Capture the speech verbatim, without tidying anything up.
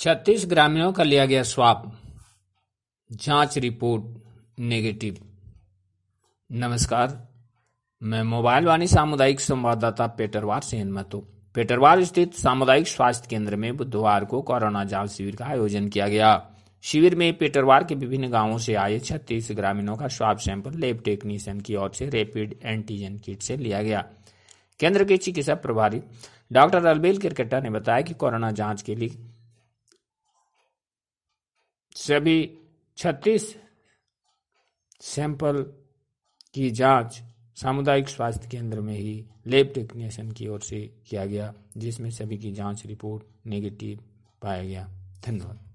छत्तीस ग्रामीणों का लिया गया स्वाब, जांच रिपोर्ट नेगेटिव। नमस्कार, मैं मोबाइल वाणी सामुदायिक संवाददाता पेटरवार से हिम्मत हूं। पेटरवार स्थित सामुदायिक स्वास्थ्य केंद्र में बुधवार को कोरोना जांच शिविर का आयोजन किया गया। शिविर में पेटरवार के विभिन्न गांवों से आए छत्तीस ग्रामीणों का स्वाब सैंपल लैब टेक्नीशियन की ओर से रैपिड एंटीजन किट से लिया गया। केंद्र के चिकित्सा प्रभारी डॉक्टर अलबेल किरकेटा ने बताया कि कोरोना जांच के लिए सभी छत्तीस सैंपल की जांच सामुदायिक स्वास्थ्य केंद्र में ही लैब टेक्नीशियन की ओर से किया गया, जिसमें सभी की जांच रिपोर्ट नेगेटिव पाया गया। धन्यवाद।